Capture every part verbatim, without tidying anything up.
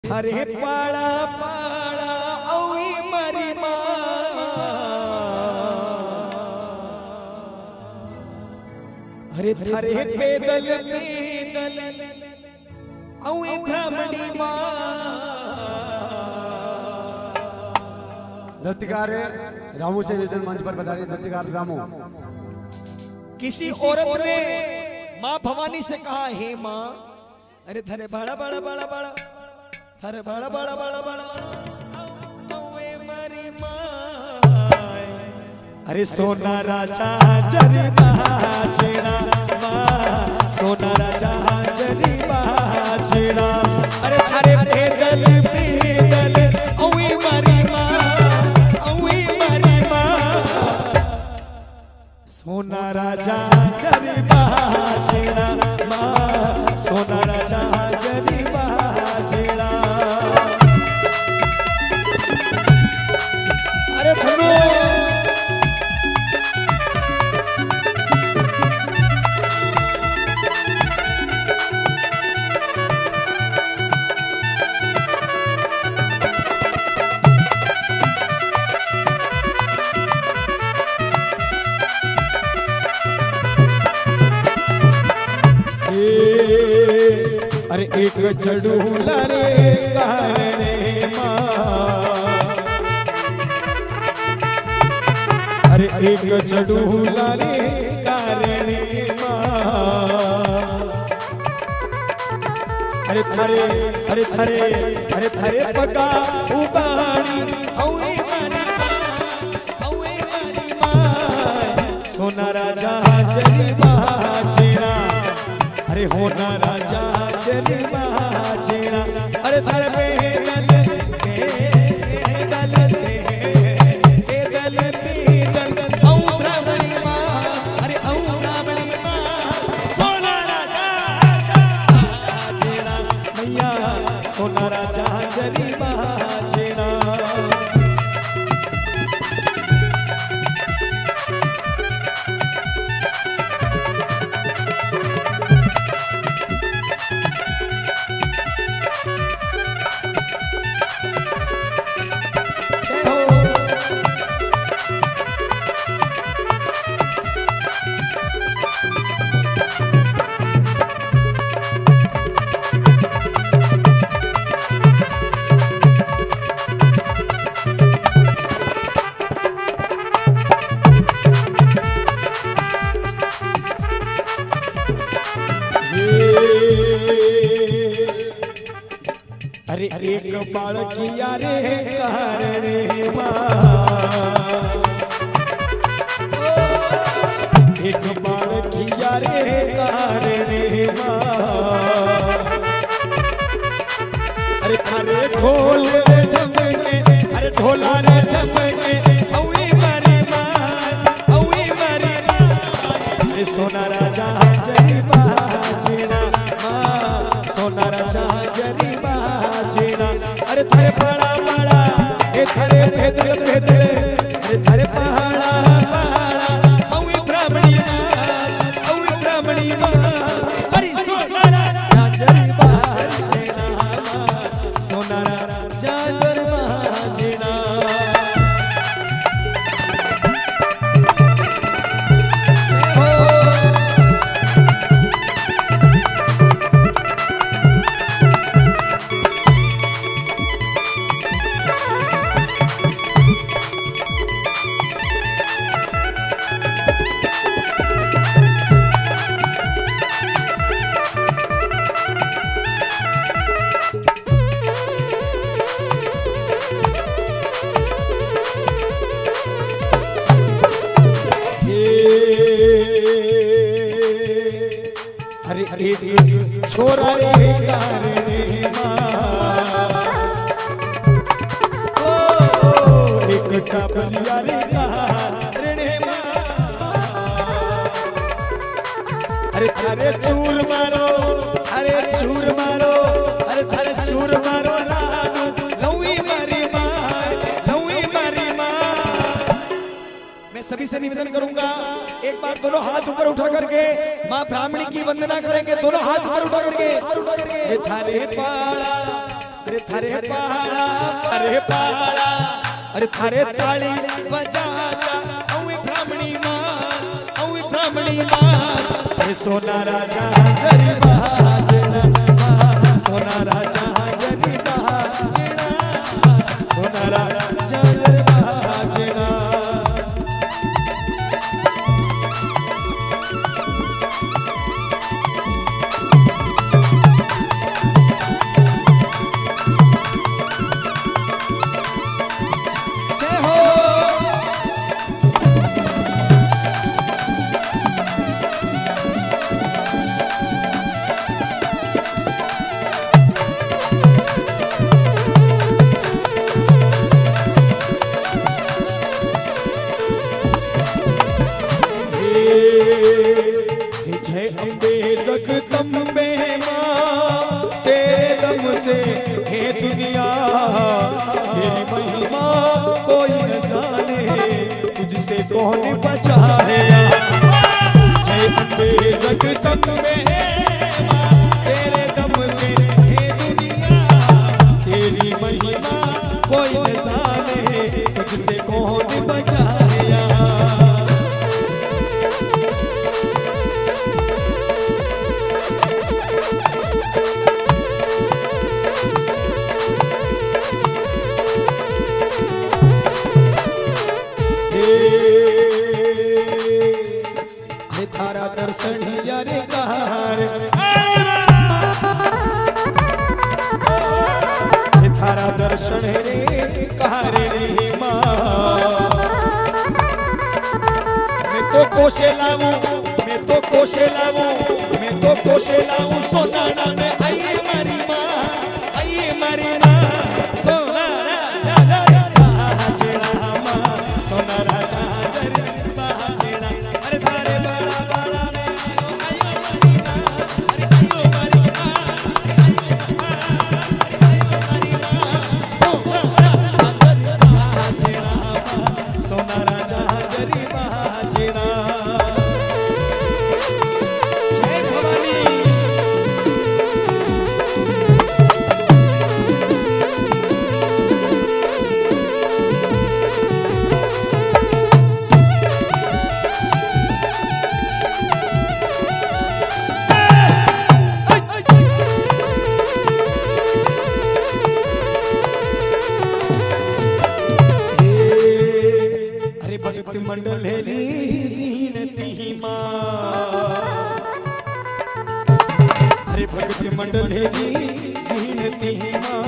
थारे पाड़ा पाड़ा औई मरी माँ अरे थारे पैदल पैदल औई ब्राह्मणी माँ। नृत्यकार रामू से विजन मंच पर बता रहे नृत्यकार रामू। किसी औरत ने माँ भवानी से कहा हे माँ अरे थारे बड़ा बड़ा बड़ा बड़ा थारे बड़ा बड़ा बड़ा बड़ा औए मरी माँ अरे सोना राजा जरी बाजेड़ा माँ सोना राजा जरी बाजेड़ा अरे थारे पैदल पैदल औए मरी माँ औए मरी माँ सोना राजा जरी बाजेड़ा माँ सोना राजा जरी बाजेड़ा। अरे धनो अरे एक चढ़ूला रे कारणे माँ अरे एक चढ़ूला रे कारणे माँ अरे थारे अरे थारे अरे थारे पका उगाड़ी औए मारी माँ औए मारी माँ सोना राजा जरी बाजेड़ा अरे होना राजा जरी बाजेड़ा अरे थारे पैदल पैदल पैदल पैदल औ ब्राह्मणी माँ अरे औ ब्राह्मणी माँ सोना राजा बाजेड़ा मैया सोना राजा जरी बाजेड़ा। अरे एक बालकिया रे कारणे माँ एक बालकिया रे कारणे माँ अरे थारे ढोल रे धमके अरे ढोला रे धमके औए मरी माँ औए मरी माँ अरे सोना राजा जरी बाजेड़ा माँ सोना राजा जरी बाजेड़ा अरे थारे बड़ा बड़ा ए थारे पैदल पैदल अरे थारे पहाड़ा पहाड़ा औए ब्राह्मणी माँ औए ब्राह्मणी माँ अरे सोना राजा जरी बाजेड़ा माँ सोना राजा जरी बाजेड़ा। अरे एक छोरा रे कारणे माँ एक टापलिया रे कारणे माँ अरे थारे चूर मारो अरे चूर मारो अरे थारे चूर मारो लौई मारी माँ लौई मारी माँ। मैं सभी से निवेदन करूंगा एक बार दोनों हाथ ऊपर उठा करके माँ ब्राह्मणी की वंदना करेंगे। दोनों हाथ ऊपर उठा करके थारे पाड़ा अरे थारे पहाड़ा अरे पहाड़ा अरे थारे ताली बजाता औ ब्राह्मणी मां औ ब्राह्मणी मां अरे सोना राजा जरी बाजना सोना राजा जरी बाजना सोना राजा जरी बाजना जगदम्बे मां तेरे दम से है दुनिया तेरी महिमा कोई न जाने तुझसे कौन बचाएगा जय अम्बे जगदम्बे मां तेरे दम से है दुनिया तेरी महिमा कोई न जाने तुझसे कौन बचाएगा थारा दर्शन यारे कहार थारा दर्शन रे कहार रे मां मैं तो कोशे लाऊं मैं तो कोशे लाऊं मैं तो कोशे लाऊं सोना ना मैं आइए मारी मां आइए मारी मां सोना राजा बाजेड़ा मां सोना राजा बाजेड़ा अरे थारे मंडल है लीनती मां अरे भगत मंडल है लीनती मां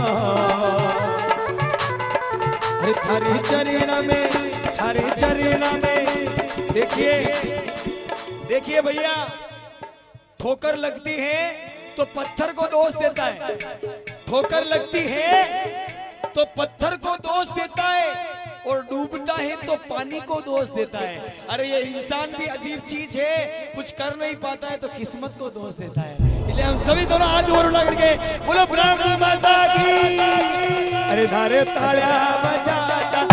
अरे थारे चरण में थारे चरण में देखिए देखिए भैया ठोकर लगती है तो पत्थर को दोष देता है ठोकर लगती है तो पत्थर को दोष देता है और डूबता है तो पानी को दोष देता है। अरे ये इंसान भी अजीब चीज है कुछ कर नहीं पाता है तो किस्मत को दोष देता है इसलिए हम सभी दोनों हाथ जोड़ लगा करके बोलो ब्राह्मणी माता की अरे धारे तालियां बजाता